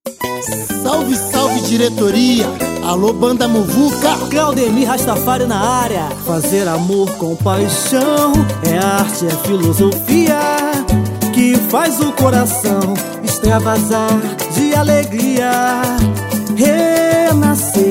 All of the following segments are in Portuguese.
Salve, salve diretoria, alô banda Muvuca. Claudemir Rastafari na área. Fazer amor com paixão é arte, é filosofia que faz o coração extravasar de alegria, renascer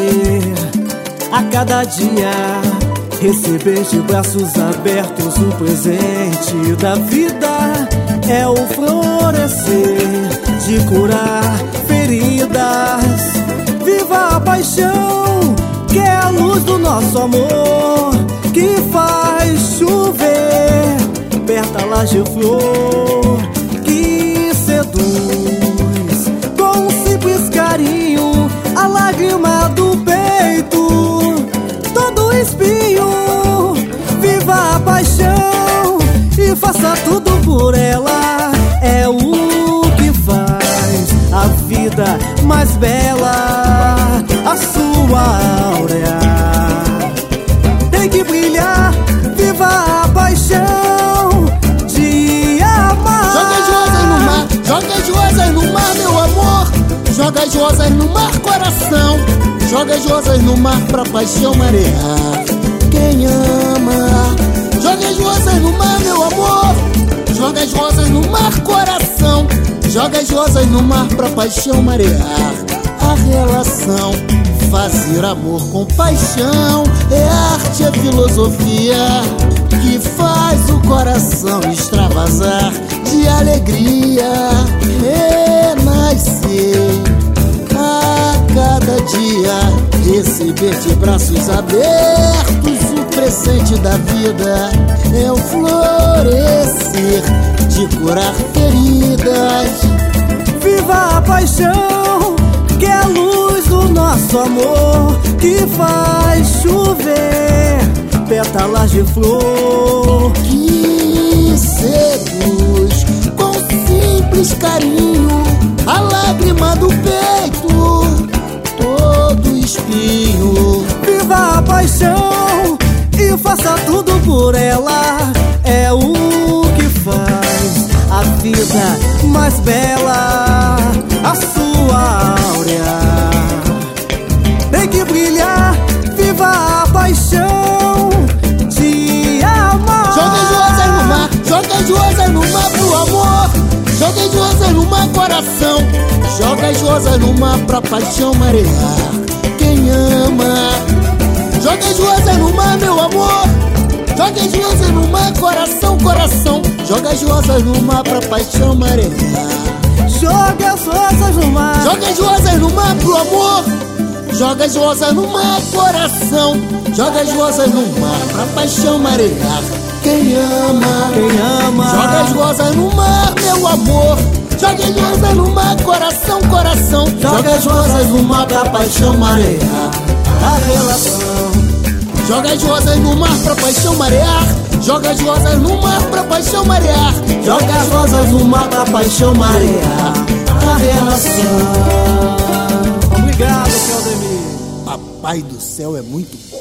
a cada dia, receber de braços abertos o presente da vida. É o florescer de curar feridas. Viva a paixão, que é a luz do nosso amor, que faz chover pétalas de flor, que seduz com um simples carinho a lágrima do peito, todo espinho. Viva a paixão e faça tudo por ela. É o que faz a vida mais bela. A sua áurea tem que brilhar. Viva a paixão de amar. Joga as rosas no mar, joga as rosas no mar, meu amor. Joga as rosas no mar, coração. Joga as rosas no mar pra paixão marear quem ama. Joga as rosas no mar, meu amor. Joga as rosas no mar, coração. Joga as rosas no mar pra paixão marear a relação. Fazer amor com paixão é arte, é filosofia que faz o coração extravasar de alegria, renascer a cada dia, receber de braços abertos o presente da vida. É o florescer de curar feridas. Viva a paixão, que é a luz do nosso amor, que faz chover pétalas de flor, que seduz com simples carinho a lágrima do peito, todo espinho. Viva a paixão e faça tudo por ela. É o que faz a vida mais bela. A sua áurea tem que brilhar. Viva a paixão de amar. Joga as rosas no mar, joga as rosas no mar pro amor. Joga as rosas no mar, coração. Joga as rosas no mar pra paixão marear quem ama. Joga as rosas no mar, meu amor. Joga as rosas no mar, coração, coração. Joga as rosas no mar pra paixão marear. Joga as rosas no mar. Joga as rosas no mar pro amor. Joga as rosas no mar, coração. Joga as rosas no mar pra paixão marear quem ama. Quem ama. Joga as rosas no mar, meu amor. Joga as rosas no mar, coração, coração. Joga as rosas no mar pra paixão marear a relação. Joga as rosas no mar pra paixão marear. Joga as rosas no mar pra paixão marear. Joga as rosas no mar pra paixão marear a relação. Obrigado, Claudemir. Papai do céu é muito bom.